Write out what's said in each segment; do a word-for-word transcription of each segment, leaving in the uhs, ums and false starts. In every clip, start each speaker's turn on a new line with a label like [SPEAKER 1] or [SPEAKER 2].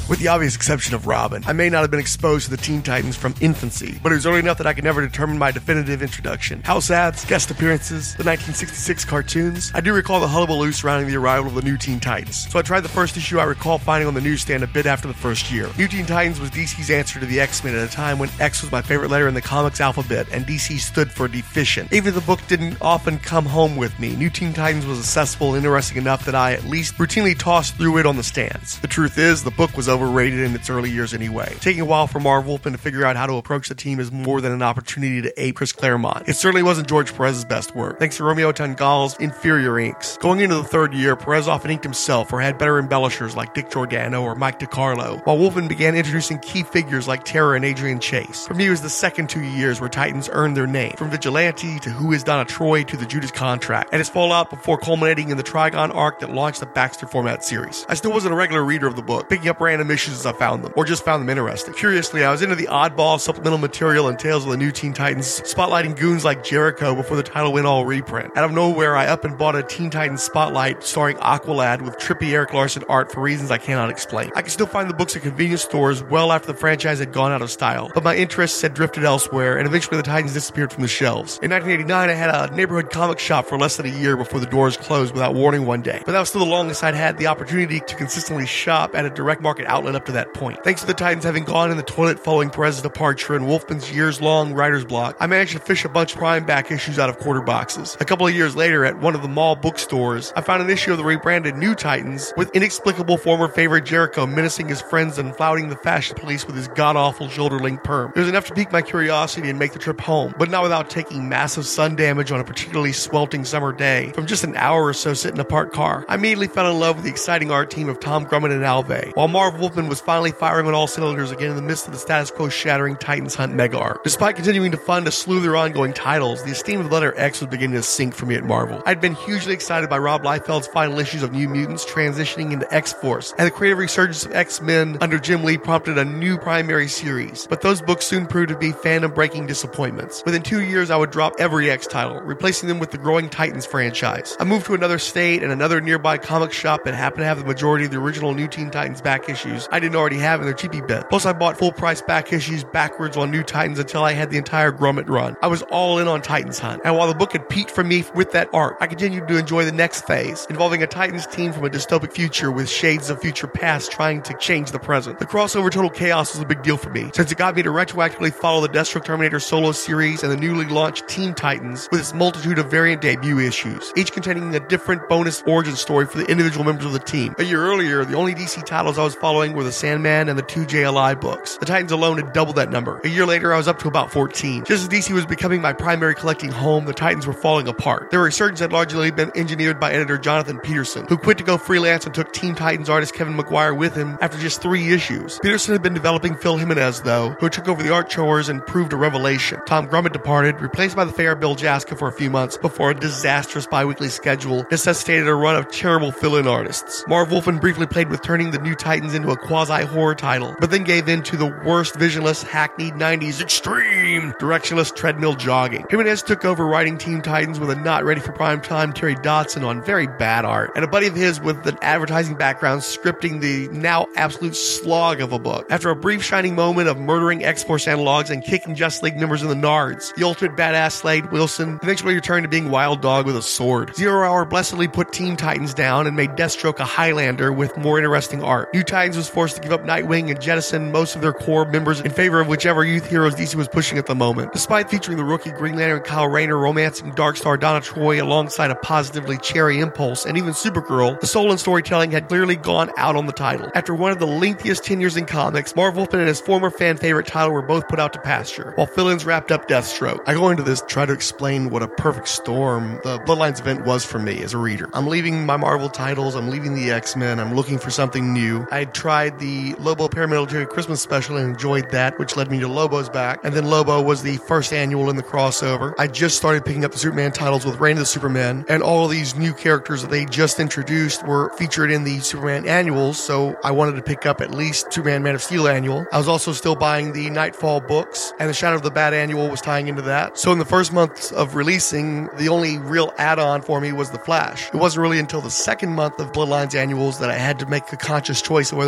[SPEAKER 1] with the obvious exception of Robin. I may not have been exposed to the Teen Titans from infancy, but it was early enough that I could never determine my definitive introduction. House ads, guest appearances, the nineteen sixty-six cartoons. I do recall the hullabaloo surrounding the arrival of the new Teen Titans, so I tried the first issue I recall finding on the newsstand a bit after the first year. New Teen Titans was D C's answer to the X-Men at a time when X was my favorite letter in the comics alphabet, and D C stood for deficient. Even if the book didn't often come home with me, New Teen Titans was accessible and interesting enough that I at least routinely tossed through it on the stands. The truth is, the book was overrated in its early years anyway. Taking a while for Marv Wolfman to figure out how to approach the team is more than an opportunity to ape Chris Claremont. It certainly wasn't George Perez's best work, thanks to Romeo Tangal's inferior inks. Going into the third year, Perez often inked himself or had better embellishers like Dick Giordano or Mike DiCarlo, while Wolfman began introducing key figures like Terra and Adrian Chase. For me, it was the second two years where Titans earned their name, from Vigilante to Who is Donna Troy to the Judas Contract, and its fallout before culminating in the Trigon arc that launched the Baxter format series. I still wasn't a regular reader of the book, picking up random issues as I found them, or just found them interesting. Curiously, I was into the oddball supplemental material and Tales of the New Teen Titans, spotlighting goons like Jericho before the title went all reprint. Out of nowhere, I up and bought a Teen Titans Spotlight starring Aqualad with trippy Eric Larson art for reasons I cannot explain. I can still find the books at convenience stores well after the franchise had gone out of style, but my interests had drifted elsewhere, and eventually the Titans disappeared from the shelves. In nineteen eighty-nine, I had a neighborhood comic shop for less than a year before the doors closed without warning one day, but that was still the longest I'd had the opportunity to consistently shop at a direct market outlet up to that point. Thanks to the Titans having gone in the toilet following Perez's departure and Wolfman's years-long writer's block, I managed to fish a bunch of prime back issues out of quarter boxes. A couple of years later, at one of the mall bookstores, I found an issue of the rebranded New Titans with inexplicable former favorite Jericho menacing his friends and flouting the fashion police with his god-awful shoulder-length perm. It was enough to pique my curiosity and make the trip home, but not without taking massive sun damage on a particularly sweltering summer day from just an hour or so sitting in a parked car. I immediately fell in love with the exciting art team of Tom Grummett and Alvey, while Marv Wolfman was finally firing on all cylinders again in the midst of the status quo shattering Titans Hunt mega arc. Despite continuing to fund a slew of their ongoing titles, the esteem of the letter X was beginning to sink for me at Marvel. I'd been hugely excited by Rob Liefeld's final issues of New Mutants transitioning into X-Force, and the creative resurgence of X-Men under Jim Lee prompted a new primary series, but those books soon proved to be fandom-breaking disappointments. Within two years, I would drop every X title, replacing them with the growing Titans franchise. I moved to another state and another nearby comic shop that happened to have the majority of the original New Teen Titans back issues I didn't already have in their cheapie bin. Plus, I bought full-price back issues backwards on New Titans until I had the entire Grummett run. I was all in on Titans Hunt, and while the book had peaked for me with that arc, I continued to enjoy the next phase, involving a Titans team from a dystopic future with shades of future past trying to change the present. The crossover Total Chaos was a big deal for me, since it got me to retroactively follow the Deathstroke Terminator solo series and the newly launched Teen Titans with its multitude of variant debut issues, each containing a different bonus origin story for the individual members of the team. A year earlier, the only D C titles I was following were the Sandman and the two J L I books. The Titans alone had doubled that number. A year later, I was up to about fourteen. Just as D C was becoming my primary collecting home, the Titans were falling apart. Their resurgence had largely been engineered by editor Jonathan Peterson, who quit to go freelance and took Teen Titans artist Kevin McGuire with him after just three issues. Peterson had been developing Phil Jimenez, though, who took over the art chores and proved a revelation. Tom Grummett departed, replaced by the fair Bill Jaska for a few months before a disastrous bi-weekly schedule necessitated a run of terrible fill-in artists. Marv Wolfman briefly played with turning the New Titans into a quasi-horror title, but then gave in to the worst visionless, hackneyed nineties extreme, directionless treadmill jogging. Jimenez took over writing Teen Titans with a not ready for prime time Terry Dodson on very bad art, and a buddy of his with an advertising background scripting the now absolute slog of a book. After a brief shining moment of murdering X-Force analogs and kicking Just League members in the nards, the ultimate badass Slade Wilson eventually returned to being Wild Dog with a sword. Zero Hour blessedly put Teen Titans down and made Deathstroke a Highlander with more interesting art. New Titans was forced to give up Nightwing and jettison most of their core members in favor of whichever youth heroes D C was pushing at the moment. Despite featuring the rookie Green Lantern Kyle Rayner romancing Darkstar Donna Troy alongside a positively cherry Impulse and even Supergirl, the soul and storytelling had clearly gone out on the title. After one of the lengthiest tenures in comics, Marv Wolfman and his former fan favorite title were both put out to pasture, while fill-ins wrapped up Deathstroke. I go into this to try to explain what a perfect storm the Bloodlines event was for me as a reader. I'm leaving my Marvel titles, I'm leaving the X-Men, I'm looking for something new. I had tried the Lobo Paramilitary Christmas special and enjoyed that, which led me to Lobo's back, and then Lobo was the first annual in the crossover. I just started picking up the Superman titles with Reign of the Supermen, and all of these new characters that they just introduced were featured in the Superman annuals, so I wanted to pick up at least Superman Man of Steel annual. I was also still buying the Nightfall books, and the Shadow of the Bat annual was tying into that. So in the first month of releasing, the only real add-on for me was The Flash. It wasn't really until the second month of Bloodlines annuals that I had to make a conscious choice of whether or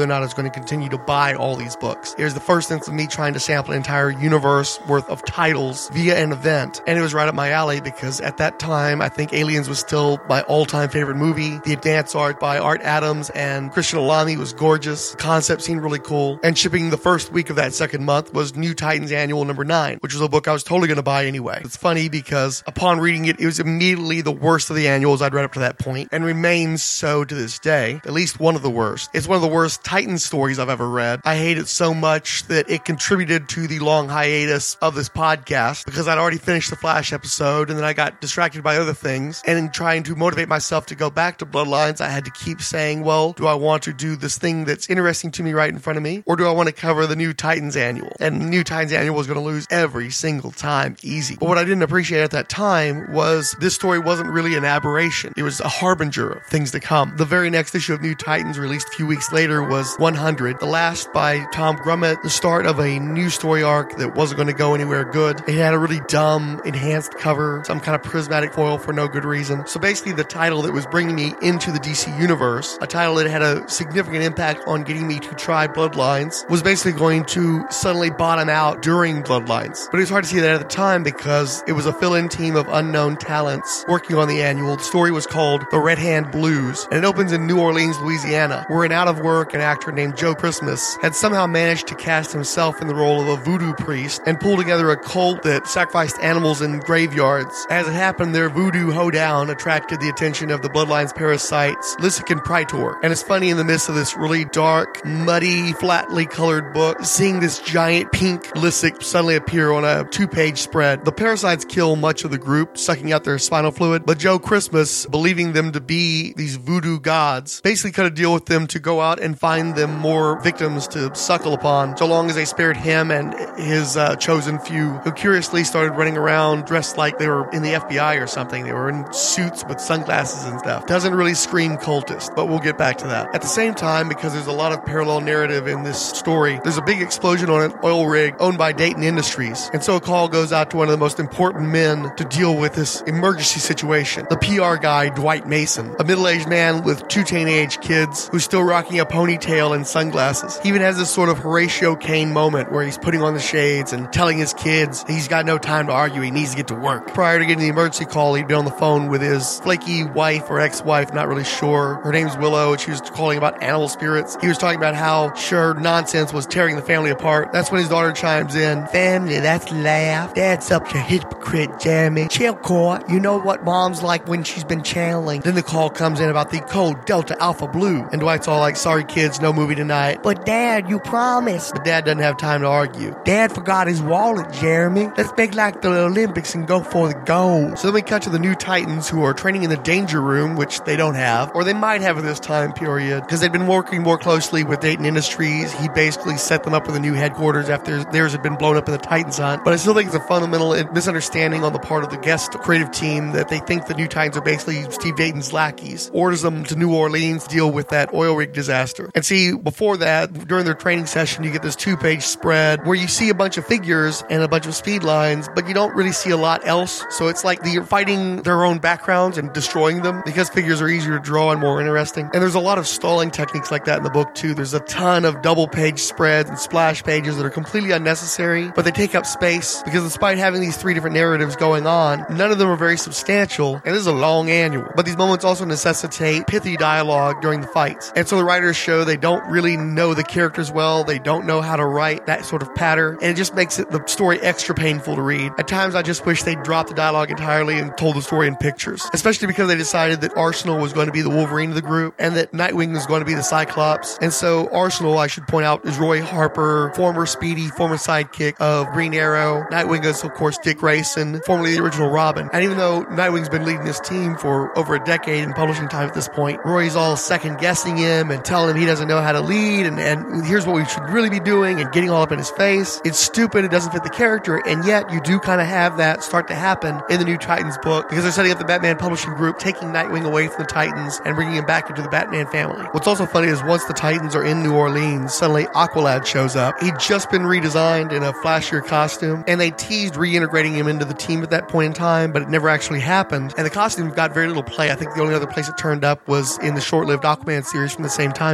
[SPEAKER 1] not I was going to continue to buy all these books. It was the first instance of me trying to sample an entire universe worth of titles via an event, and it was right up my alley because at that time, I think Aliens was still my all-time favorite movie. The advance art by Art Adams and Christian Alamy was gorgeous. The concept seemed really cool, and shipping the first week of that second month was New Titans Annual number nine, which was a book I was totally going to buy anyway. It's funny because upon reading it, it was immediately the worst of the annuals I'd read up to that point, and remains so to this day. At least one of the worst. It's one of the worst Titans stories I've ever read. I hate it so much that it contributed to the long hiatus of this podcast because I'd already finished the Flash episode, and then I got distracted by other things, and in trying to motivate myself to go back to Bloodlines, I had to keep saying, well, do I want to do this thing that's interesting to me right in front of me, or do I want to cover the New Titans Annual? And the New Titans Annual was going to lose every single time, easy. But what I didn't appreciate at that time was this story wasn't really an aberration. It was a harbinger of things to come. The very next issue of New Titans, released a few weeks later, was one hundred, the last by Tom Grummett, the start of a new story arc that wasn't going to go anywhere good. It had a really dumb, enhanced cover, some kind of prismatic foil for no good reason. So basically the title that was bringing me into the D C universe, a title that had a significant impact on getting me to try Bloodlines, was basically going to suddenly bottom out during Bloodlines. But it was hard to see that at the time because it was a fill-in team of unknown talents working on the annual. The story was called The Red Hand Blues, and it opens in New Orleans, Louisiana, where an out-of-work an actor named Joe Christmas had somehow managed to cast himself in the role of a voodoo priest and pull together a cult that sacrificed animals in graveyards. As it happened, their voodoo hoedown attracted the attention of the Bloodlines parasites, Lysic and Praetor. And it's funny, in the midst of this really dark, muddy, flatly colored book, seeing this giant pink Lysic suddenly appear on a two-page spread. The parasites kill much of the group, sucking out their spinal fluid, but Joe Christmas, believing them to be these voodoo gods, basically cut a deal with them to go out and find them more victims to suckle upon, so long as they spared him and his uh, chosen few, who curiously started running around dressed like they were in the F B I or something. They were in suits with sunglasses and stuff. Doesn't really scream cultist, but we'll get back to that. At the same time, because there's a lot of parallel narrative in this story, there's a big explosion on an oil rig owned by Dayton Industries, and so a call goes out to one of the most important men to deal with this emergency situation. The P R guy, Dwight Mason, a middle-aged man with two teenage kids who's still rocking a ponytail and sunglasses. He even has this sort of Horatio Caine moment where he's putting on the shades and telling his kids he's got no time to argue, he needs to get to work. Prior to getting the emergency call, he'd been on the phone with his flaky wife or ex-wife, not really sure. Her name's Willow, and she was calling about animal spirits. He was talking about how sure nonsense was tearing the family apart. That's when his daughter chimes in. Family, that's laugh. Dad's such a hypocrite, Jeremy. Chill, Cora. You know what mom's like when she's been channeling. Then the call comes in about the code Delta Alpha Blue, and Dwight's all like, sorry kids, no movie tonight. But Dad, you promised. But Dad doesn't have time to argue. Dad forgot his wallet, Jeremy. Let's make like the Olympics and go for the gold. So then we cut to the New Titans, who are training in the Danger Room, which they don't have, or they might have at this time period, because they've been working more closely with Dayton Industries. He basically set them up with a new headquarters after theirs had been blown up in the Titans hunt. But I still think it's a fundamental misunderstanding on the part of the guest creative team that they think the New Titans are basically Steve Dayton's lackeys. Orders them to New Orleans to deal with that oil rig disaster. And see, before that, during their training session, you get this two-page spread where you see a bunch of figures and a bunch of speed lines, but you don't really see a lot else. So it's like they're fighting their own backgrounds and destroying them because figures are easier to draw and more interesting. And there's a lot of stalling techniques like that in the book too. There's a ton of double-page spreads and splash pages that are completely unnecessary, but they take up space because despite having these three different narratives going on, none of them are very substantial, and this is a long annual. But these moments also necessitate pithy dialogue during the fights. And so the writers show they don't really know the characters well, they don't know how to write that sort of pattern, and it just makes it the story extra painful to read. At times I just wish they'd dropped the dialogue entirely and told the story in pictures, especially because they decided that Arsenal was going to be the Wolverine of the group and that Nightwing was going to be the Cyclops. And so Arsenal, I should point out, is Roy Harper, former Speedy, former sidekick of Green Arrow. Nightwing is, of course, Dick Grayson, formerly the original Robin. And even though Nightwing's been leading this team for over a decade in publishing time at this point, Roy's all second-guessing him and telling him he doesn't know how to lead, and, and here's what we should really be doing, and getting all up in his face. It's stupid, it doesn't fit the character, and yet you do kind of have that start to happen in the New Titans book because they're setting up the Batman publishing group, taking Nightwing away from the Titans and bringing him back into the Batman family. What's also funny is once the Titans are in New Orleans, suddenly Aqualad shows up. He'd just been redesigned in a flashier costume, and they teased reintegrating him into the team at that point in time, but it never actually happened, and the costume got very little play. I think the only other place it turned up was in the short-lived Aquaman series from the same time period.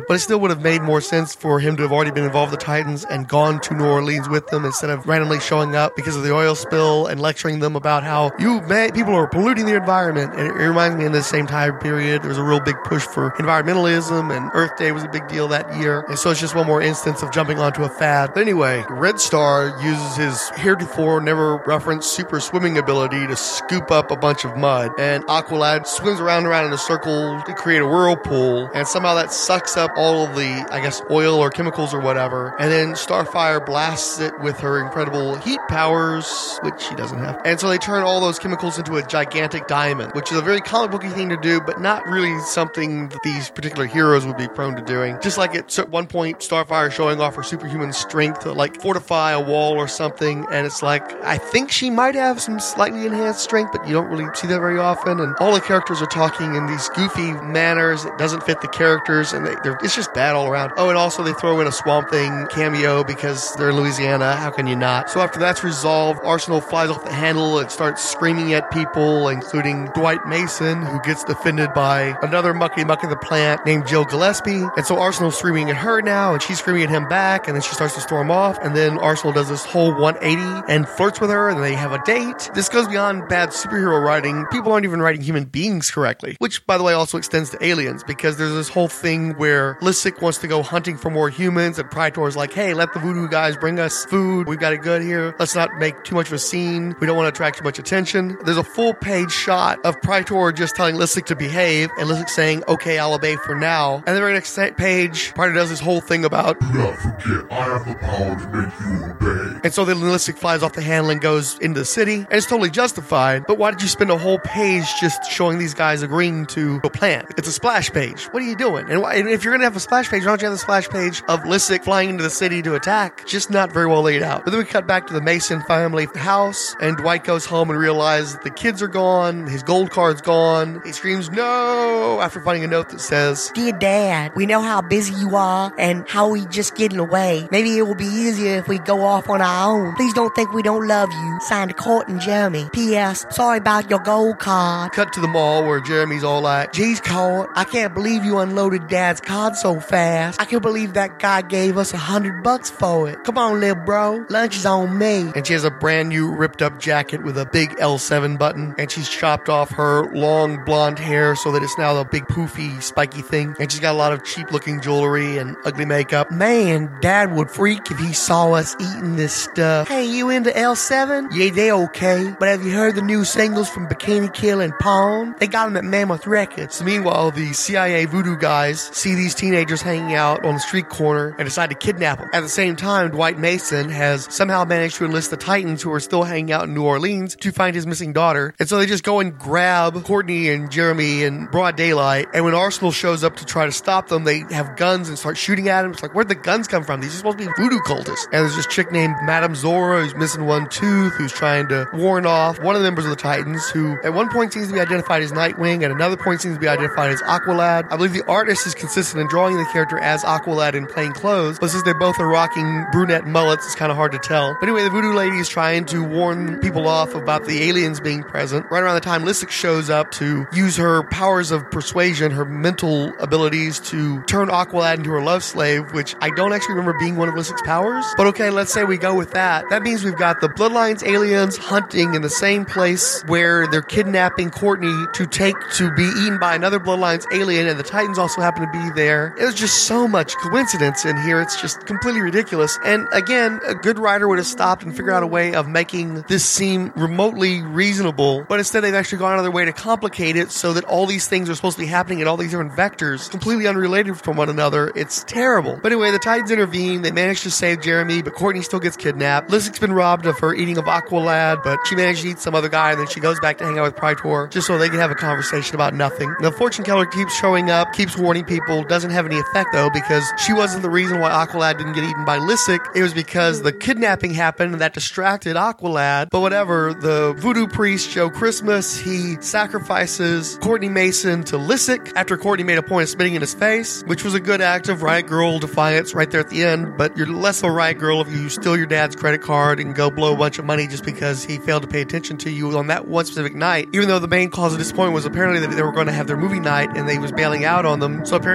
[SPEAKER 1] but it still would have made more sense for him to have already been involved with the Titans and gone to New Orleans with them instead of randomly showing up because of the oil spill and lecturing them about how you man, people are polluting the environment. And it, it reminds me in the same time period, there was a real big push for environmentalism, and Earth Day was a big deal that year. And so it's just one more instance of jumping onto a fad. But anyway, Red Star uses his heretofore never referenced super swimming ability to scoop up a bunch of mud, and Aqualad swims around and around in a circle to create a whirlpool, and somehow that sucks up all of the, I guess, oil or chemicals or whatever, and then Starfire blasts it with her incredible heat powers, which she doesn't have. And so they turn all those chemicals into a gigantic diamond, which is a very comic booky thing to do, but not really something that these particular heroes would be prone to doing. Just like at one point, Starfire showing off her superhuman strength to like fortify a wall or something, and it's like, I think she might have some slightly enhanced strength, but you don't really see that very often, and all the characters are talking in these goofy manners that doesn't fit the characters, and they, it's just bad all around. Oh, and also they throw in a Swamp Thing cameo because they're in Louisiana. How can you not? So after that's resolved, Arsenal flies off the handle and starts screaming at people, including Dwight Mason, who gets defended by another mucky muck of the plant named Jill Gillespie. And so Arsenal's screaming at her now, and she's screaming at him back, and then she starts to storm off, and then Arsenal does this whole one eighty and flirts with her, and they have a date. This goes beyond bad superhero writing. People aren't even writing human beings correctly, which, by the way, also extends to aliens, because there's this whole thing where Lysick wants to go hunting for more humans, and Praetor's like, hey, let the voodoo guys bring us food. We've got it good here. Let's not make too much of a scene. We don't want to attract too much attention. There's a full page shot of Praetor just telling Lysick to behave, and Lysick saying, okay, I'll obey for now. And the very next page, Praetor does this whole thing about,
[SPEAKER 2] do not forget, I have the power to make you obey.
[SPEAKER 1] And so then Lysick flies off the handle and goes into the city, and it's totally justified, but why did you spend a whole page just showing these guys agreeing to a plan? It's a splash page. What are you doing? And, why, and if you're going to have a splash page, why don't you have the splash page of Lysick flying into the city to attack? Just not very well laid out. But then we cut back to the Mason family house, and Dwight goes home and realizes that the kids are gone, his gold card's gone. He screams, no, after finding a note that says,
[SPEAKER 3] dear Dad, we know how busy you are and how we just getting away. Maybe it will be easier if we go off on our own. Please don't think we don't love you. Signed, Court and Jeremy. P S. Sorry about your gold card.
[SPEAKER 1] Cut to the mall where Jeremy's all like,
[SPEAKER 3] geez, Court, I can't believe you unloaded Dad's card so fast. I can't believe that guy gave us a hundred bucks for it. Come on, little bro. Lunch is on me.
[SPEAKER 1] And she has a brand new ripped up jacket with a big L seven button, and she's chopped off her long blonde hair so that it's now a big poofy spiky thing, and she's got a lot of cheap looking jewelry and ugly makeup.
[SPEAKER 3] Man, Dad would freak if he saw us eating this stuff. Hey, you into L seven? Yeah, they okay. But have you heard the new singles from Bikini Kill and Pawn? They got them at Mammoth Records.
[SPEAKER 1] So meanwhile, the C I A voodoo guys see these teenagers hanging out on the street corner and decide to kidnap them. At the same time, Dwight Mason has somehow managed to enlist the Titans, who are still hanging out in New Orleans, to find his missing daughter. And so they just go and grab Courtney and Jeremy in broad daylight. And when Arsenal shows up to try to stop them, they have guns and start shooting at him. It's like, where'd the guns come from? These are supposed to be voodoo cultists. And there's this chick named Madame Zora who's missing one tooth, who's trying to warn off one of the members of the Titans, who at one point seems to be identified as Nightwing, at another point seems to be identified as Aqualad. I believe the artist is consistent in drawing the character as Aqualad in plain clothes, but since they both are rocking brunette mullets, it's kind of hard to tell. But anyway, the voodoo lady is trying to warn people off about the aliens being present. Right around the time Lysick shows up to use her powers of persuasion, her mental abilities, to turn Aqualad into her love slave, which I don't actually remember being one of Lysick's powers. But okay, let's say we go with that. That means we've got the Bloodlines aliens hunting in the same place where they're kidnapping Courtney to take to be eaten by another Bloodlines alien, and the Titans also happen to be there. There's just so much coincidence in here. It's just completely ridiculous. And again, a good writer would have stopped and figured out a way of making this seem remotely reasonable, but instead they've actually gone out of their way to complicate it so that all these things are supposed to be happening in all these different vectors, completely unrelated from one another. It's terrible. But anyway, the Titans intervene. They manage to save Jeremy, but Courtney still gets kidnapped. Lysick's been robbed of her eating of Aqualad, but she managed to eat some other guy, and then she goes back to hang out with Praetor just so they can have a conversation about nothing. The fortune teller keeps showing up, keeps warning people, doesn't have any effect though, because she wasn't the reason why Aqualad didn't get eaten by Lysick. It was because the kidnapping happened and that distracted Aqualad. But whatever, the voodoo priest Joe Christmas, he sacrifices Courtney Mason to Lysick after Courtney made a point of spitting in his face, which was a good act of Riot Girl defiance right there at the end. But you're less of a Riot Girl if you steal your dad's credit card and go blow a bunch of money just because he failed to pay attention to you on that one specific night, even though the main cause of disappointment was apparently that they were going to have their movie night and they was bailing out on them. So apparently he's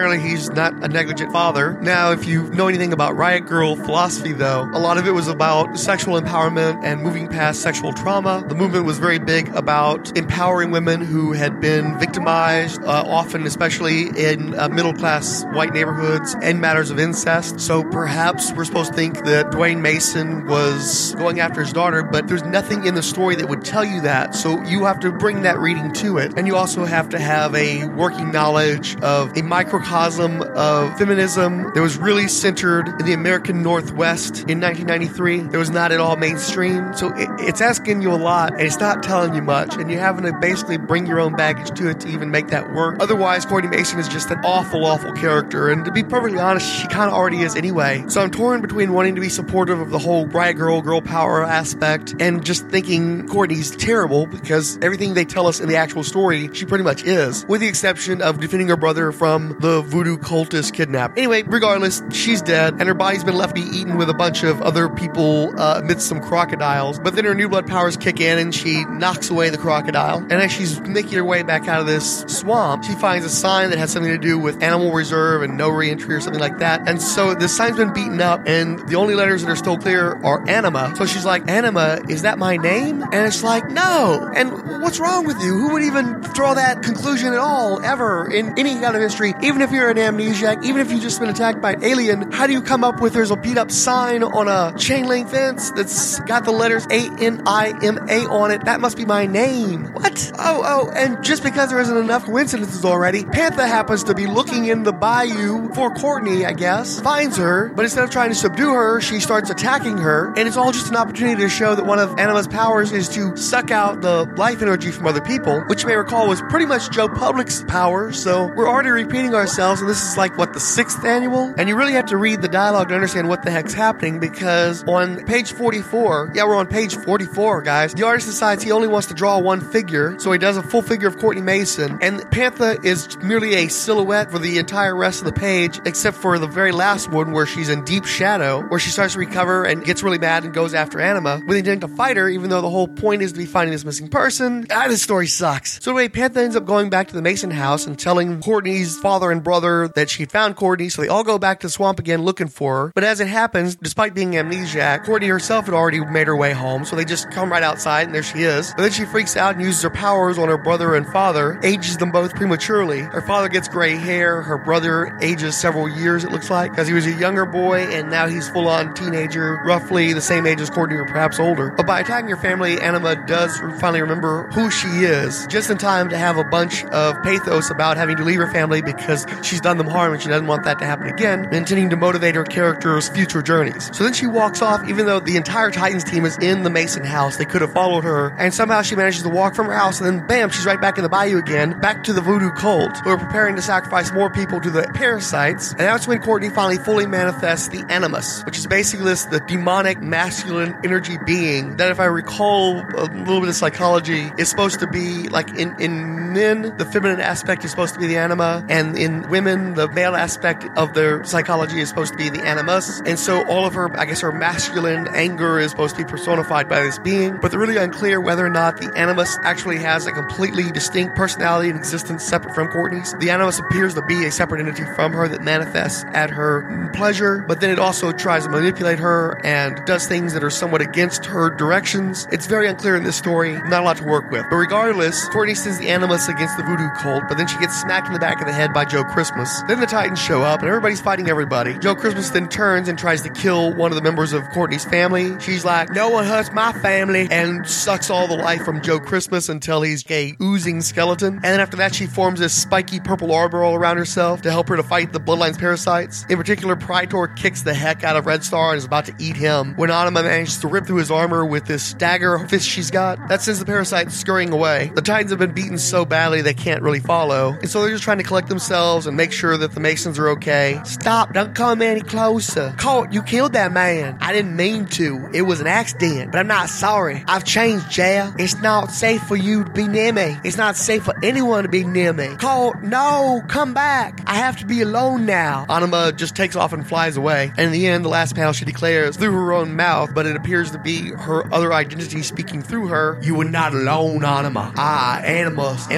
[SPEAKER 1] he's not a negligent father. Now, if you know anything about Riot Girl philosophy, though, a lot of it was about sexual empowerment and moving past sexual trauma. The movement was very big about empowering women who had been victimized, uh, often especially in uh, middle-class white neighborhoods, and matters of incest. So perhaps we're supposed to think that Dwayne Mason was going after his daughter, but there's nothing in the story that would tell you that. So you have to bring that reading to it. And you also have to have a working knowledge of a microcosm of feminism that was really centered in the American Northwest in nineteen ninety-three. It was not at all mainstream. So it, it's asking you a lot, and it's not telling you much. And you're having to basically bring your own baggage to it to even make that work. Otherwise, Courtney Mason is just an awful, awful character. And to be perfectly honest, she kind of already is anyway. So I'm torn between wanting to be supportive of the whole Riot Girl, girl power aspect, and just thinking Courtney's terrible because everything they tell us in the actual story, she pretty much is, with the exception of defending her brother from the voodoo cultist kidnap. Anyway, regardless, she's dead, and her body's been left to be eaten with a bunch of other people uh, amidst some crocodiles. But then her new blood powers kick in, and she knocks away the crocodile. And as she's making her way back out of this swamp, she finds a sign that has something to do with animal reserve and no re-entry or something like that. And so the sign's been beaten up, and the only letters that are still clear are Anima. So she's like, Anima, is that my name? And it's like, no. And what's wrong with you? Who would even draw that conclusion at all, ever, in any kind of history? Even if you're an amnesiac, even if you've just been attacked by an alien, how do you come up with there's a beat up sign on a chain link fence that's got the letters A N I M A on it? That must be my name. What? Oh, oh, and just because there isn't enough coincidences already, Pantha happens to be looking in the bayou for Courtney, I guess, finds her, but instead of trying to subdue her, she starts attacking her, and it's all just an opportunity to show that one of Anima's powers is to suck out the life energy from other people, which you may recall was pretty much Joe Public's power. So we're already repeating ourselves, and this is like, what, the sixth annual? And you really have to read the dialogue to understand what the heck's happening, because on page forty-four, yeah, we're on page forty-four, guys, the artist decides he only wants to draw one figure, so he does a full figure of Courtney Mason, and Pantha is merely a silhouette for the entire rest of the page, except for the very last one where she's in deep shadow, where she starts to recover and gets really mad and goes after Anima, with the intent to fight her, even though the whole point is to be finding this missing person. Ah, this story sucks. So anyway, Pantha ends up going back to the Mason house and telling Courtney's father and brother that she found Courtney, so they all go back to the swamp again looking for her. But as it happens, despite being amnesiac, Courtney herself had already made her way home, so they just come right outside, and there she is. But then she freaks out and uses her powers on her brother and father, ages them both prematurely. Her father gets gray hair, her brother ages several years, it looks like, because he was a younger boy, and now he's full-on teenager, roughly the same age as Courtney, or perhaps older. But by attacking her family, Anima does finally remember who she is, just in time to have a bunch of pathos about having to leave her family because she's done them harm and she doesn't want that to happen again, intending to motivate her character's future journeys. So then she walks off, even though the entire Titans team is in the Mason house. They could have followed her, and somehow she manages to walk from her house, and then bam, she's right back in the bayou again, back to the voodoo cult, who are preparing to sacrifice more people to the parasites. And that's when Courtney finally fully manifests the Animus, which is basically this, the demonic masculine energy being that, if I recall a little bit of psychology, is supposed to be like in, in men, the feminine aspect is supposed to be the anima, and in women, the male aspect of their psychology is supposed to be the animus. And so all of her, I guess her masculine anger is supposed to be personified by this being, but they're really unclear whether or not the animus actually has a completely distinct personality and existence separate from Courtney's. The animus appears to be a separate entity from her that manifests at her pleasure, but then it also tries to manipulate her and does things that are somewhat against her directions. It's very unclear in this story, not a lot to work with. But regardless, Courtney sends the animus against the voodoo cult, but then she gets smacked in the back of the head by Joe Christmas. Then the Titans show up, and everybody's fighting everybody. Joe Christmas then turns and tries to kill one of the members of Courtney's family. She's like, no one hurts my family, and sucks all the life from Joe Christmas until he's a oozing skeleton. And then after that, she forms this spiky purple arbor all around herself to help her to fight the Bloodlines parasites. In particular, Praetor kicks the heck out of Red Star and is about to eat him when Anima manages to rip through his armor with this dagger fist she's got. That sends the parasites scurrying away. The Titans have been beaten so badly they can't really follow, and so they're just trying to collect themselves and make sure that the Masons are okay. Stop, don't come any closer. Colt, you killed that man. I didn't mean to. It was an accident, but I'm not sorry. I've changed, Jail. It's not safe for you to be near me. It's not safe for anyone to be near me. Colt, no, come back. I have to be alone now. Anima just takes off and flies away, and in the end, the last panel she declares through her own mouth, but it appears to be her other identity speaking through her, you were not alone, Anima. I, Animus, am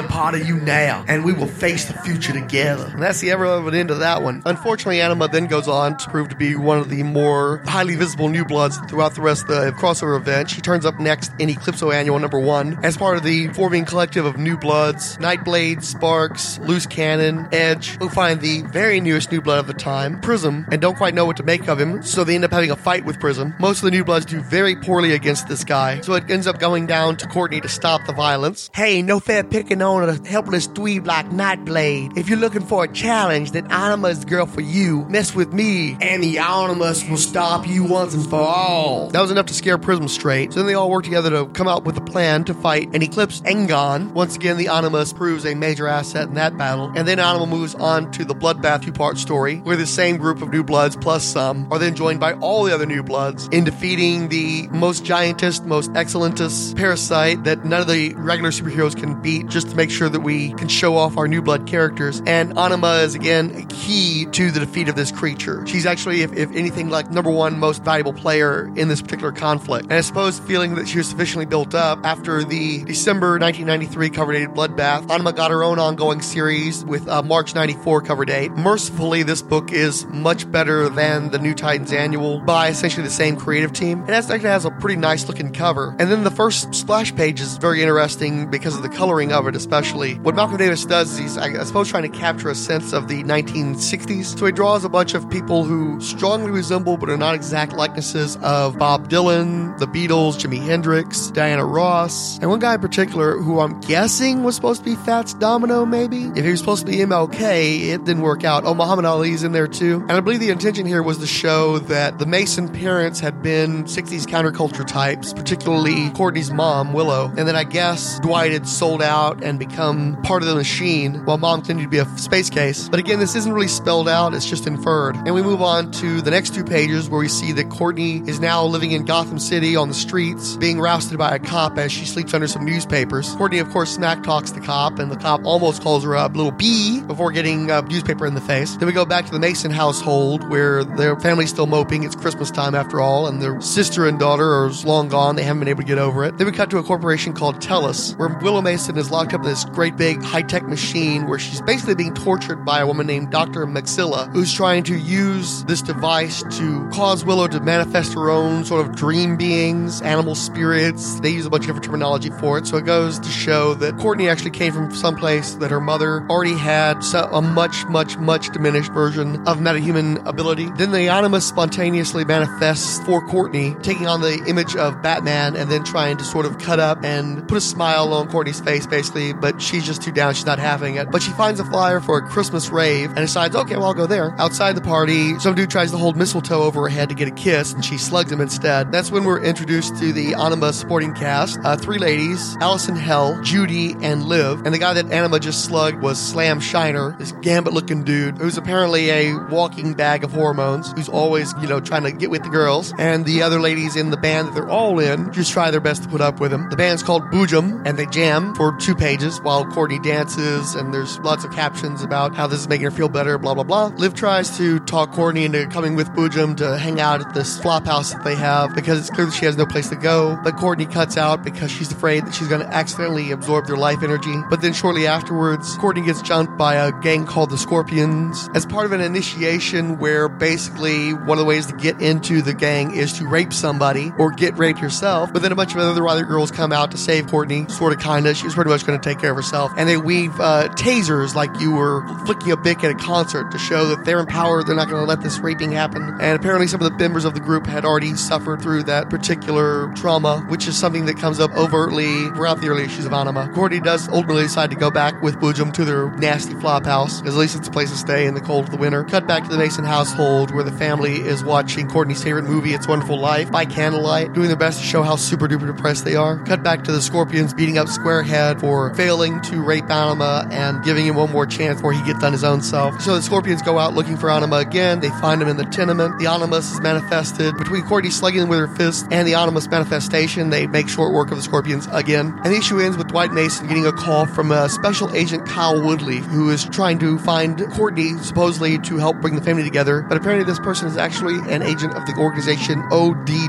[SPEAKER 1] a part of you now, and we will face the future together. And that's the ever-loving end of that one. Unfortunately, Anima then goes on to prove to be one of the more highly visible New Bloods throughout the rest of the crossover event. She turns up next in Eclipso Annual number one as part of the forming collective of New Bloods, Nightblade, Sparks, Loose Cannon, Edge, who find the very newest New Blood of the time, Prism, and don't quite know what to make of him, so they end up having a fight with Prism. Most of the New Bloods do very poorly against this guy, so it ends up going down to Courtney to stop the violence.
[SPEAKER 3] Hey, no fair picking on a helpless dweeb like Nightblade. If you're looking for a challenge, then Anima is the girl for you. Mess with me, and the Animus will stop you once and for all.
[SPEAKER 1] That was enough to scare Prism straight, so then they all work together to come out with a plan to fight and eclipse Engon. Once again, the Animus proves a major asset in that battle, and then Anima moves on to the Bloodbath two-part story, where the same group of New Bloods plus some are then joined by all the other New Bloods in defeating the most giantest, most excellentest parasite that none of the regular superheroes can beat, just to make sure that we can show off our New Blood characters. And Anima is again a key to the defeat of this creature. She's actually, if, if anything, like number one most valuable player in this particular conflict. And I suppose feeling that she was sufficiently built up after the December nineteen ninety-three cover date Bloodbath, Anima got her own ongoing series with a March ninety-four cover date. Mercifully, this book is much better than the New Titans Annual by essentially the same creative team. It actually has a pretty nice looking cover. And then the first splash page is very interesting because of the coloring of it, especially. What Malcolm Davis does is he's, I suppose, trying to capture a sense of the nineteen sixties. So he draws a bunch of people who strongly resemble but are not exact likenesses of Bob Dylan, the Beatles, Jimi Hendrix, Diana Ross, and one guy in particular who I'm guessing was supposed to be Fats Domino, maybe? If he was supposed to be M L K, it didn't work out. Oh, Muhammad Ali's in there too. And I believe the intention here was to show that the Mason parents had been sixties counterculture types, particularly Courtney's mom, Willow. And then I guess Dwight had sold out and become part of the machine, while mom continued to be a space case. But again, this isn't really spelled out, it's just inferred. And we move on to the next two pages where we see that Courtney is now living in Gotham City on the streets, being rousted by a cop as she sleeps under some newspapers. Courtney, of course, smack talks the cop, and the cop almost calls her a little bee before getting a newspaper in the face. Then we go back to the Mason household where their family's still moping. It's Christmas time after all, and their sister and daughter are long gone. They haven't been able to get over it. Then we cut to a corporation called Tellus, where Willow Mason is locked up in this great big high-tech machine where she's basically being tortured by a woman named Doctor Maxilla, who's trying to use this device to cause Willow to manifest her own sort of dream beings, animal spirits. They use a bunch of different terminology for it, so it goes to show that Courtney actually came from someplace that her mother already had a much, much, much diminished version of metahuman ability. Then the Animus spontaneously manifests for Courtney, taking on the image of Batman and then trying to sort of cut up and put a smile on Courtney's face, basically, but she's just too down. She's not having it. But she finds a flyer for a Christmas rave and decides, okay, well, I'll go there. Outside the party, some dude tries to hold mistletoe over her head to get a kiss, and she slugs him instead. That's when we're introduced to the Anima supporting cast. Uh, three ladies, Allison Hell, Judy, and Liv. And the guy that Anima just slugged was Slam Shiner, this gambit-looking dude who's apparently a walking bag of hormones, who's always, you know, trying to get with the girls. And the other ladies in the band that they're all in just try their best to put up with him. The band's called Boojum, and they jam for two pages while Courtney dances, and there's lots of captions about how this is making her feel better, blah, blah, blah. Liv tries to talk Courtney into coming with Boojum to hang out at this flop house that they have because it's clear that she has no place to go. But Courtney cuts out because she's afraid that she's going to accidentally absorb their life energy. But then shortly afterwards, Courtney gets jumped by a gang called the Scorpions as part of an initiation where basically one of the ways to get into the gang is to rape somebody or get raped yourself. But then a bunch of other other girls come out to save Courtney, sort of, kind of. She was pretty much going to take care of herself. And they weave uh, tasers like you were flicking a bic at a concert to show that they're empowered. They're not going to let this raping happen. And apparently some of the members of the group had already suffered through that particular trauma, which is something that comes up overtly throughout the early issues of Anima. Courtney does ultimately decide to go back with Boojum to their nasty flop house, because at least it's a place to stay in the cold of the winter. Cut back to the Mason household, where the family is watching Courtney's favorite movie, It's Wonderful Life, by candlelight, doing their best to show how super duper depressed they are. Cut back to the Scorpions beating up Squarehead for failing to rape Anima and giving him one more chance before he gets done his own self. So the Scorpions go out looking for Anima again. They find him in the tenement. The Animus is manifested. Between Courtney slugging him with her fist and the Animus manifestation, they make short work of the Scorpions again. And the issue ends with Dwight Mason getting a call from a special agent Kyle Woodley, who is trying to find Courtney, supposedly to help bring the family together. But apparently this person is actually an agent of the organization O D D,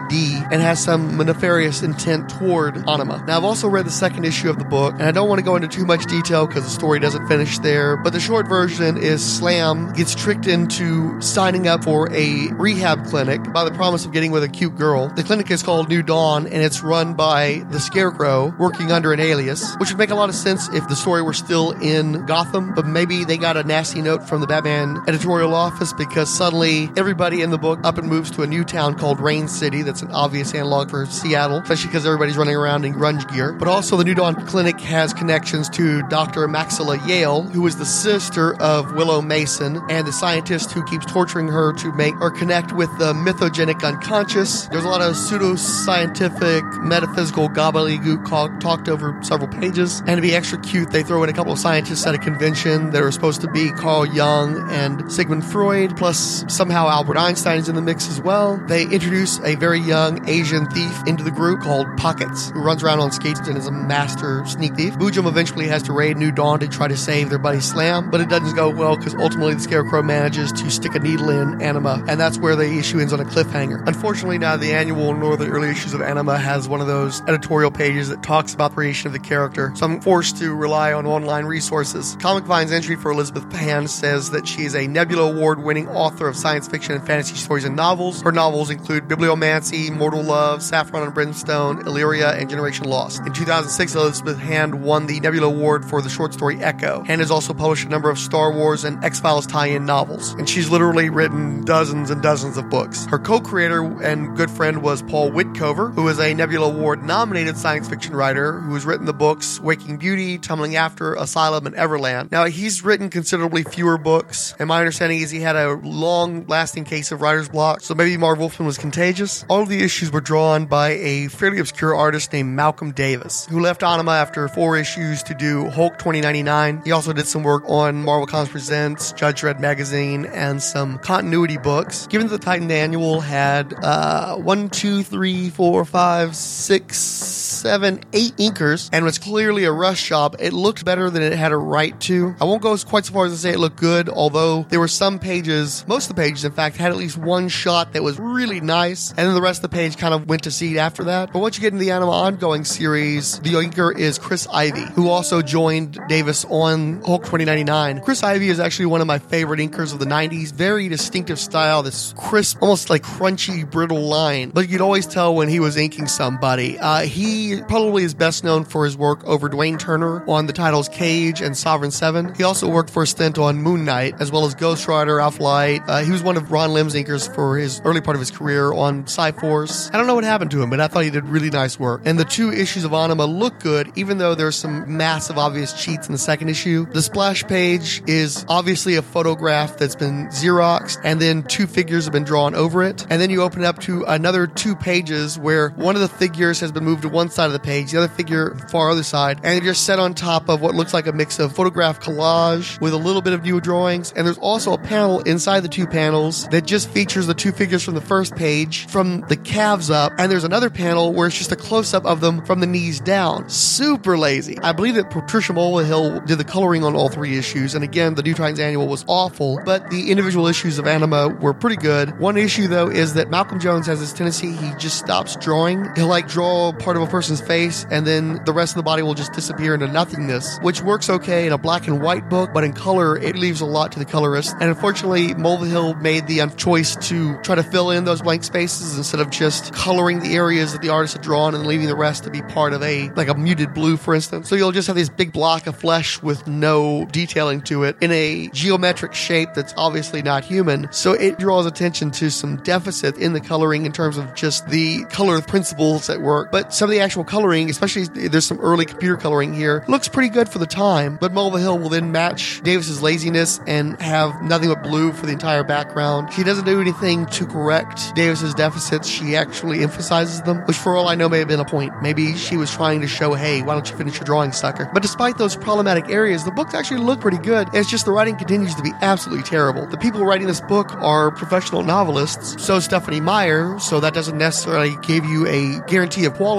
[SPEAKER 1] and has some nefarious intent toward Anima. Now, I've also read the second issue of the book, and I don't want to go into too much detail because the story doesn't finish there, but the short version is Slam gets tricked into signing up for a rehab clinic by the promise of getting with a cute girl. The clinic is called New Dawn, and it's run by the Scarecrow, working under an alias, which would make a lot of sense if the story were still in Gotham, but maybe they got a nasty note from the Batman editorial office because suddenly everybody in the book up and moves to a new town called Rain City. That's an obvious analog for Seattle, especially because everybody's running around in grunge gear. But also the New Dawn Clinic has connections to Doctor Maxilla Yale, who is the sister of Willow Mason and the scientist who keeps torturing her to make or connect with the mythogenic unconscious. There's a lot of pseudo-scientific, metaphysical gobbledygook called, talked over several pages. And to be extra cute, they throw in a couple of scientists at a convention that are supposed to be Carl Jung and Sigmund Freud, plus somehow Albert Einstein's in the mix as well. They introduce a very young Asian thief into the group called Pockets, who runs around on skates and is a master sneak thief. Boojum eventually has to raid New Dawn to try to save their buddy Slam, but it doesn't go well because ultimately the Scarecrow manages to stick a needle in Anima, and that's where the issue ends on a cliffhanger. Unfortunately, neither the annual nor the early issues of Anima has one of those editorial pages that talks about the creation of the character, so I'm forced to rely on online resources. Comic Vine's entry for Elizabeth Pan says that she is a Nebula Award-winning author of science fiction and fantasy stories and novels. Her novels include Bibliomancy, Mortal Love, Saffron and Brimstone, Illyria, and Generation Lost. In two thousand six, Elizabeth Hand won the Nebula Award for the short story Echo. Hand has also published a number of Star Wars and X-Files tie-in novels, and she's literally written dozens and dozens of books. Her co-creator and good friend was Paul Whitcover, who is a Nebula Award-nominated science fiction writer who has written the books Waking Beauty, Tumbling After, Asylum, and Everland. Now, he's written considerably fewer books, and my understanding is he had a long-lasting case of writer's block, so maybe Marv Wolfman was contagious. All of the issues were drawn by a fairly obscure artist named Malcolm Davis, who left Anima after four issues to do Hulk twenty ninety-nine. He also did some work on Marvel Comics Presents, Judge Dredd magazine, and some continuity books. Given that the Titan Annual had uh, one, two, three, four, five, six, seven, eight inkers, and was clearly a rush job, it looked better than it had a right to. I won't go quite so far as to say it looked good, although there were some pages, most of the pages in fact, had at least one shot that was really nice, and then the rest of the page kind of went to seed after that. But once you get into the Anima ongoing series, the inker is Chris Ivy, who also joined Davis on Hulk twenty ninety-nine. Chris Ivy is actually one of my favorite inkers of the nineties. Very distinctive style, this crisp, almost like crunchy, brittle line. But you'd always tell when he was inking somebody. Uh, he probably is best known for his work over Dwayne Turner on the titles Cage and Sovereign seven. He also worked for a stint on Moon Knight, as well as Ghost Rider, Alpha Light. Uh, he was one of Ron Lim's inkers for his early part of his career on Cyforce. I don't know what happened to him, but I thought he did really nice work. And the two issues of Anima look good, even though there's some massive obvious cheats in the second issue. The splash page is obviously a photograph that's been Xeroxed, and then two figures have been drawn over it. And then you open up to another two pages where one of the figures has been moved to one side of the page, the other figure far other side, and you're set on top of what looks like a mix of photograph collage with a little bit of new drawings. And there's also a panel inside the two panels that just features the two figures from the first page from the calves up, and there's another panel where it's just a close-up of them from the knees down. Super lazy. I believe that Patricia Mulvihill did the coloring on all three issues, and again, the New Titans Annual was awful, but the individual issues of Anima were pretty good. One issue, though, is that Malcolm Jones has this tendency, he just stops drawing. He'll, like, draw part of a person's face, and then the rest of the body will just disappear into nothingness, which works okay in a black and white book, but in color, it leaves a lot to the colorist. And unfortunately, Mulvihill made the choice to try to fill in those blank spaces instead of just coloring the areas that the artist had drawn and leaving the rest to be part of a, like a muted blue, for instance. So you'll just have this big block of flesh with no detailing to it in a geometric shape that's obviously not human. So it draws attention to some deficit in the coloring in terms of just the color principles at work. But some of the actual coloring, especially there's some early computer coloring here, looks pretty good for the time. But Mulvihill will then match Davis's laziness and have nothing but blue for the entire background. She doesn't do anything to correct Davis's deficits. She actually emphasizes them, which for all I know may have been a point. Maybe she was trying to show, hey, why don't you finish your drawing, sucker? But despite those problematic areas, the books actually look pretty good. It's just the writing continues to be absolutely terrible. The people writing this book are professional novelists, so Stephanie Meyer, so that doesn't necessarily give you a guarantee of quality. But for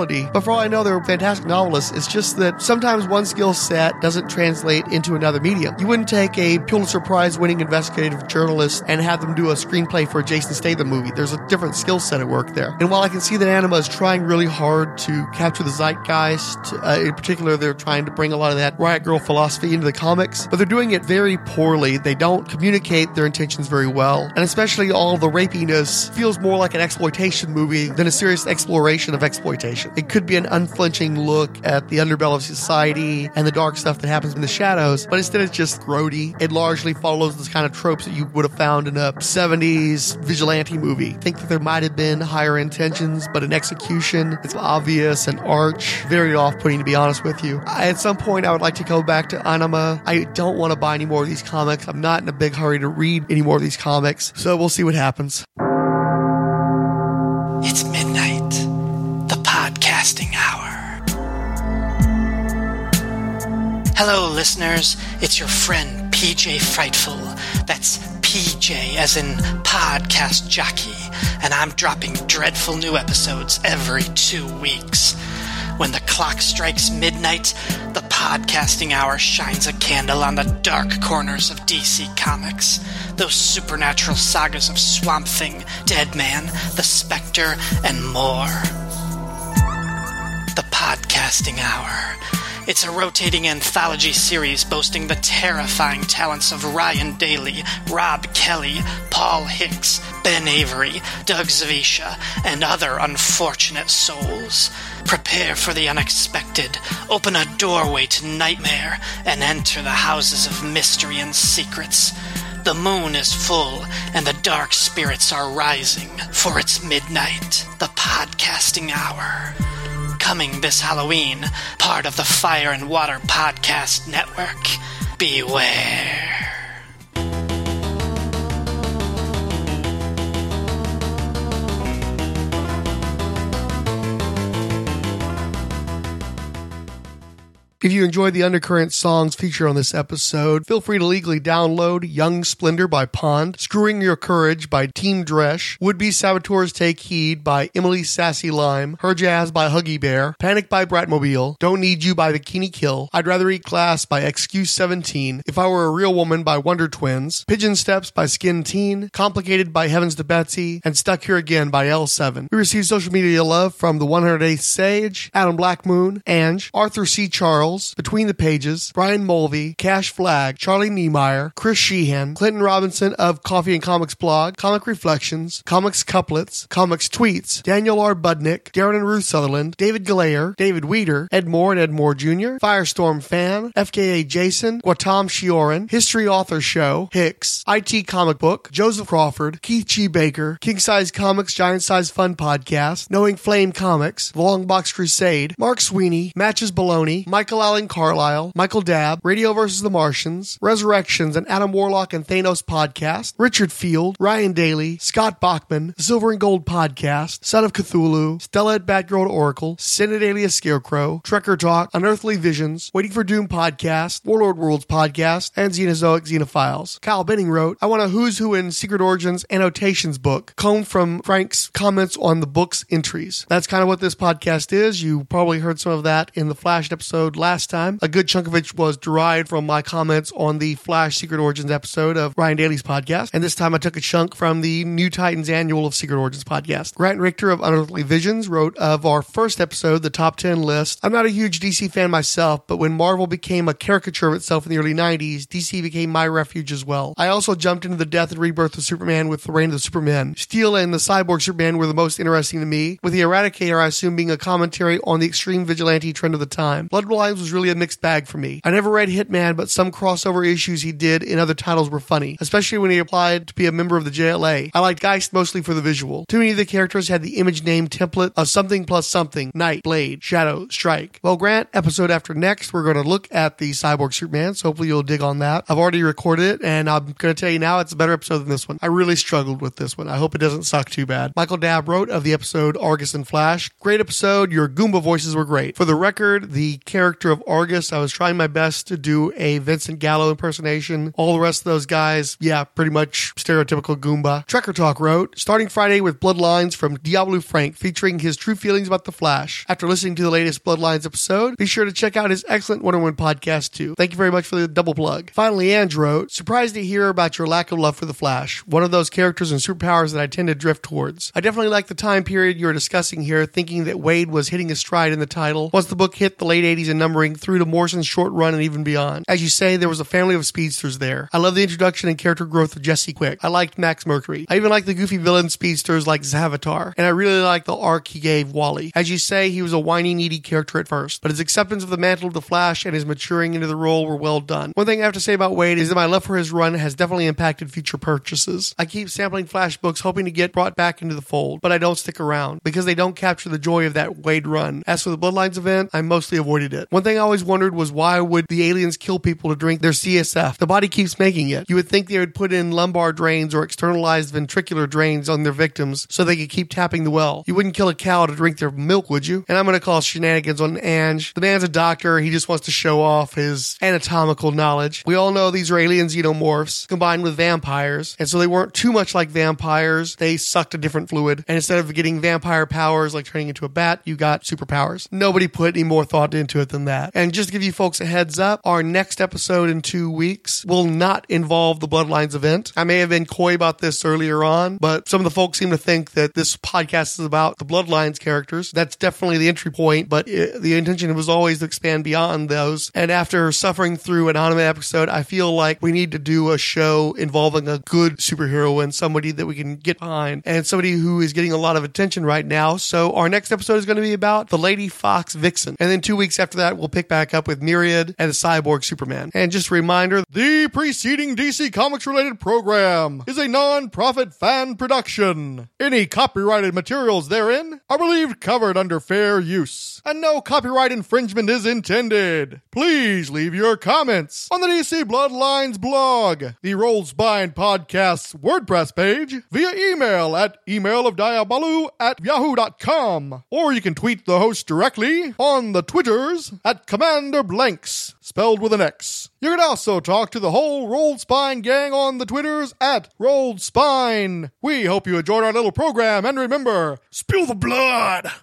[SPEAKER 1] for all I know, they're fantastic novelists. It's just that sometimes one skill set doesn't translate into another medium. You wouldn't take a Pulitzer Prize winning investigative journalist and have them do a screenplay for a Jason Statham movie. There's a different skill set at work there. And while I can see that Anima is trying really hard to capture the zeitgeist, uh, in particular, they're trying to bring a lot of that Riot Girl philosophy into the comics, but they're doing it very poorly. They don't communicate their intentions very well. And especially all the rapiness feels more like an exploitation movie than a serious exploration of exploitation. It could be an unflinching look at the underbelly of society and the dark stuff that happens in the shadows, but instead it's just grody. It largely follows the kind of tropes that you would have found in a seventies vigilante movie. I think that there might have been higher intentions, but in execution, it's obvious and arch, very off-putting, to be honest with you. I, at some point, I would like to go back to Anima. I don't want to buy any more of these comics. I'm not in a big hurry to read any more of these comics, so we'll see what happens.
[SPEAKER 4] It's midnight, the podcasting hour. Hello, listeners. It's your friend, P J Frightful. That's P J as in podcast jockey, and I'm dropping dreadful new episodes every two weeks. When the clock strikes midnight, the podcasting hour shines a candle on the dark corners of D C Comics. Those supernatural sagas of Swamp Thing, Deadman, The Spectre, and more. The Podcasting Hour. It's a rotating anthology series boasting the terrifying talents of Ryan Daly, Rob Kelly, Paul Hicks, Ben Avery, Doug Zawisza, and other unfortunate souls. Prepare for the unexpected, open a doorway to nightmare, and enter the houses of mystery and secrets. The moon is full, and the dark spirits are rising, for it's midnight, the podcasting hour. Coming this Halloween, part of the Fire and Water Podcast Network. Beware.
[SPEAKER 1] If you enjoyed the Undercurrent songs featured on this episode, feel free to legally download Young Splendor by Pond, Screwing Your Courage by Team Dresch, Would-Be Saboteurs Take Heed by Emily Sassy Lime, Her Jazz by Huggy Bear, Panic by Bratmobile, Don't Need You by Bikini Kill, I'd Rather Eat Glass by X Q seventeen, If I Were a Real Woman by Wonder Twins, Pigeon Steps by Skin Teen, Complicated by Heavens to Betsy, and Stuck Here Again by L seven. We received social media love from the one hundred eighth Sage, Adam Blackmoon, Ange, Arthur C. Charles, Between the Pages, Brian Mulvey, Cash Flag, Charlie Niemeyer, Chris Sheehan, Clinton Robinson of Coffee and Comics Blog, Comic Reflections, Comics Couplets, Comics Tweets, Daniel R. Budnick, Darren and Ruth Sutherland, David Galayer, David Weeder, Ed Moore and Ed Moore Junior, Firestorm Fan, F K A Jason, Gautam Shioran, History Author Show, Hicks, I T Comic Book, Joseph Crawford, Keith G. Baker, King Size Comics Giant Size Fun Podcast, Knowing Flame Comics, The Long Box Crusade, Mark Sweeney, Matches Baloney, Michael Allen Carlisle, Michael Dabb, Radio versus the Martians, Resurrections, and Adam Warlock and Thanos Podcast, Richard Field, Ryan Daly, Scott Bachman, The Silver and Gold Podcast, Son of Cthulhu, Stella at Batgirl to Oracle, Synod Alias Scarecrow, Trekker Talk, Unearthly Visions, Waiting for Doom Podcast, Warlord Worlds Podcast, and Xenozoic Xenophiles. Kyle Benning wrote, I want a Who's Who in Secret Origins annotations book, combed from Frank's comments on the book's entries. That's kind of what this podcast is. You probably heard some of that in the Flash episode last time. A good chunk of it was derived from my comments on the Flash Secret Origins episode of Ryan Daly's podcast, and this time I took a chunk from the New Titans Annual of Secret Origins podcast. Grant Richter of Unearthly Visions wrote of our first episode, the top ten list. I'm not a huge D C fan myself, but when Marvel became a caricature of itself in the early nineties, D C became my refuge as well. I also jumped into the death and rebirth of Superman with the Reign of the Supermen. Steel and the Cyborg Superman were the most interesting to me, with the Eradicator I assume being a commentary on the extreme vigilante trend of the time. Bloodlines was really a mixed bag for me. I never read Hitman, but some crossover issues he did in other titles were funny, especially when he applied to be a member of the J L A. I liked Geist mostly for the visual. Too many of the characters had the image name template of something plus something, Knight, Blade, Shadow, Strike. Well, Grant, episode after next, we're going to look at the Cyborg Superman, so hopefully you'll dig on that. I've already recorded it, and I'm going to tell you now it's a better episode than this one. I really struggled with this one. I hope it doesn't suck too bad. Michael Dabb wrote of the episode Argus and Flash. Great episode. Your Goomba voices were great. For the record, the character character of Argus, I was trying my best to do a Vincent Gallo impersonation. All the rest of those guys, yeah, pretty much stereotypical Goomba. Trekker Talk wrote, starting Friday with Bloodlines from Diablo Frank, featuring his true feelings about the Flash. After listening to the latest Bloodlines episode, be sure to check out his excellent Wonder Woman podcast too. Thank you very much for the double plug. Finally, Ange wrote, surprised to hear about your lack of love for the Flash, one of those characters and superpowers that I tend to drift towards. I definitely like the time period you're discussing here, thinking that Wade was hitting his stride in the title once the book hit the late eighties and numbering through to Morrison's short run and even beyond. As you say, there was a family of speedsters there. I love the introduction and character growth of Jesse Quick. I liked Max Mercury. I even liked the goofy villain speedsters like Zavatar, and I really liked the arc he gave Wally. As you say, he was a whiny, needy character at first, but his acceptance of the mantle of the Flash and his maturing into the role were well done. One thing I have to say about Wade is that my love for his run has definitely impacted future purchases. I keep sampling Flash books hoping to get brought back into the fold, but I don't stick around because they don't capture the joy of that Wade run. As for the Bloodlines event, I mostly avoided it. One thing I always wondered was why would the aliens kill people to drink their C S F? The body keeps making it. You would think they would put in lumbar drains or externalized ventricular drains on their victims so they could keep tapping the well. You wouldn't kill a cow to drink their milk, would you? And I'm going to call shenanigans on Ange. The man's a doctor. He just wants to show off his anatomical knowledge. We all know these are alien xenomorphs combined with vampires, and so they weren't too much like vampires. They sucked a different fluid, and instead of getting vampire powers like turning into a bat, you got superpowers. Nobody put any more thought into it than that. And just to give you folks a heads up, our next episode in two weeks will not involve the Bloodlines event. I may have been coy about this earlier on, but some of the folks seem to think that this podcast is about the Bloodlines characters. That's definitely the entry point, but it, the intention was always to expand beyond those. And after suffering through an anime episode, I feel like we need to do a show involving a good superhero and somebody that we can get behind and somebody who is getting a lot of attention right now. So our next episode is going to be about the Lady Fox Vixen. And then two weeks after that, we'll pick back up with Myriad and the Cyborg Superman. And just a reminder, the preceding D C Comics related program is a non-profit fan production. Any copyrighted materials therein are believed covered under fair use, and no copyright infringement is intended. Please leave your comments on the D C Bloodlines blog, the Rolled Spine Podcast's WordPress page, via email at emailofdiabalu at yahoo dot com, or you can tweet the host directly on the Twitters at Commander Blanks, spelled with an X. You can also talk to the whole Rolled Spine gang on the Twitters at Rolled Spine. We hope you enjoyed our little program, and remember, spill the blood!